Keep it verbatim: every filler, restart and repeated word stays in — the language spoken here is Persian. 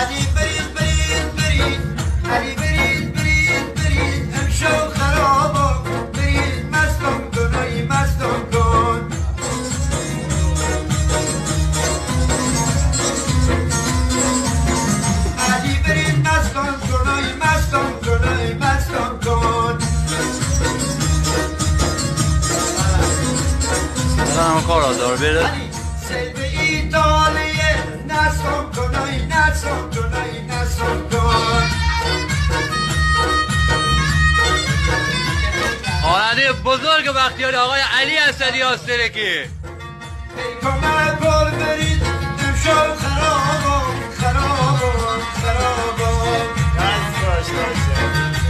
علی برید برید برید علی برید برید برید امشو خرابا برید مستم کن ای مستم کن علی برید مستم کن ای مستم کن ای مستم کن همه کار آزار بره علی سیب ایتالیه نستم کن ای نستم کن ای نستم کن خواننده بزرگ بختیاری آقای علی اسدی آسترکی ای کمه پر برید امشو خرابا خرابا خرابا دست باش داشته